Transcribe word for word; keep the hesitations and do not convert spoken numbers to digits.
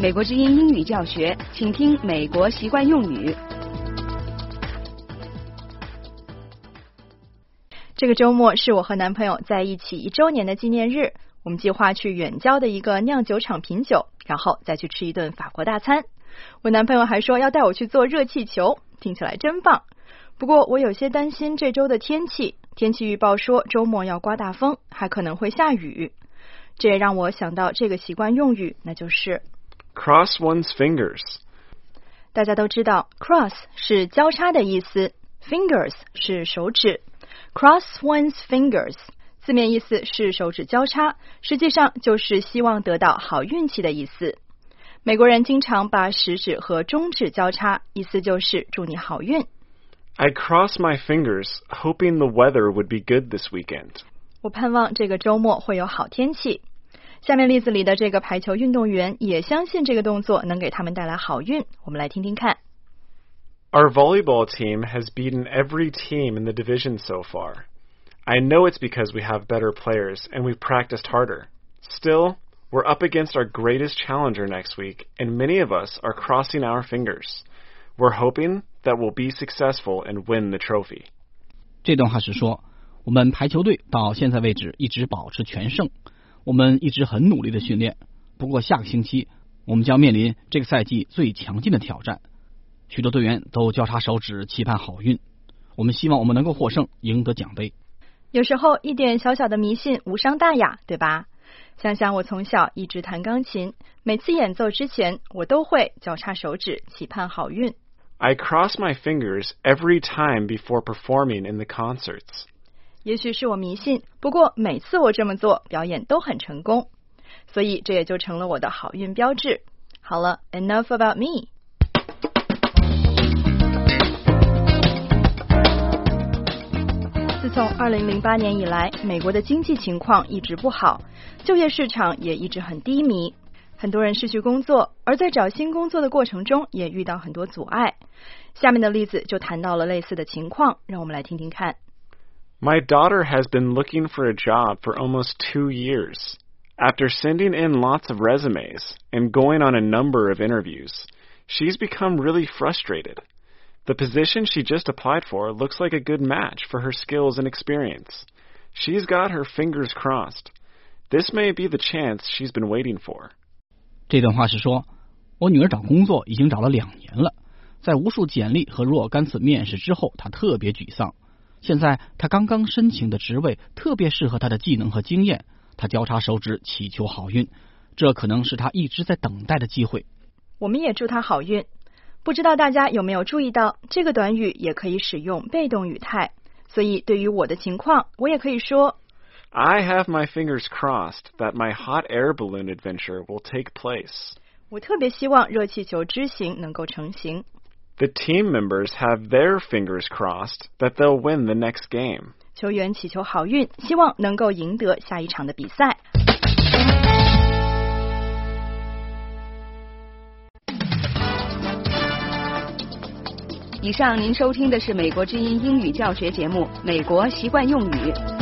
美国之音英语教学，请听美国习惯用语。这个周末是我和男朋友在一起一周年的纪念日，我们计划去远郊的一个酿酒厂品酒，然后再去吃一顿法国大餐。我男朋友还说要带我去坐热气球，听起来真棒。不过我有些担心这周的天气，天气预报说周末要刮大风，还可能会下雨。这也让我想到这个习惯用语，那就是 cross one's fingers。 大家都知道 cross 是交叉的意思， fingers 是手指。 cross one's fingers 字面意思是手指交叉，实际上就是希望得到好运气的意思。美国人经常把食指和中指交叉，意思就是祝你好运。 I cross my fingers, hoping the weather would be good this weekend。 我盼望这个周末会有好天气。下面例子里的这个排球运动员也相信这个动作能给他们带来好运，我们来听听看。 Our volleyball team has beaten every team in the division so far. I know it's because we have better players and we've practiced harder. Still, we're up against our greatest challenger next week, and many of us are crossing our fingers. We're hoping that we'll be successful and win the trophy. 这段话是说，我们排球队到现在为止一直保持全胜，我们一直很努力的训练，不过下个星期我们将面临这个赛季最强劲的挑战。许多队员都交叉手指期盼好运，我们希望我们能够获胜，赢得奖杯。 有时候一点小小的迷信无伤大雅，对吧？想想我从小一直弹钢琴，每次演奏之前我都会交叉手指期盼好运。 I cross my fingers every time before performing in the concerts。 也许是我迷信，不过每次我这么做，表演都很成功，所以这也就成了我的好运标志。好了 ，enough about me。自从二零零八年以来，美国的经济情况一直不好，就业市场也一直很低迷，很多人失去工作，而在找新工作的过程中也遇到很多阻碍。下面的例子就谈到了类似的情况，让我们来听听看。 My daughter has been looking for a job for almost two years. After sending in lots of resumes and going on a number of interviews, she's become really frustrated.The position she just applied for looks like a good match for her skills and experience. She's got her fingers crossed. This may be the chance she's been waiting for. 这段话是说，我女儿找工作已经找了两年了，在无数简历和若干次面试之后，她特别沮丧。现在她刚刚申请的职位特别适合她的技能和经验，她交叉手指祈求好运，这可能是她一直在等待的机会。 我们也祝她好运。不知道大家有没有注意到，这个短语也可以使用被动语态，所以对于我的情况，我也可以说 I have my fingers crossed that my hot air balloon adventure will take place. 我特别希望热气球之行能够成行。 The team members have their fingers crossed that they'll win the next game. 球员祈求好运，希望能够赢得下一场的比赛。以上您收听的是美国之音英语教学节目《美国习惯用语》。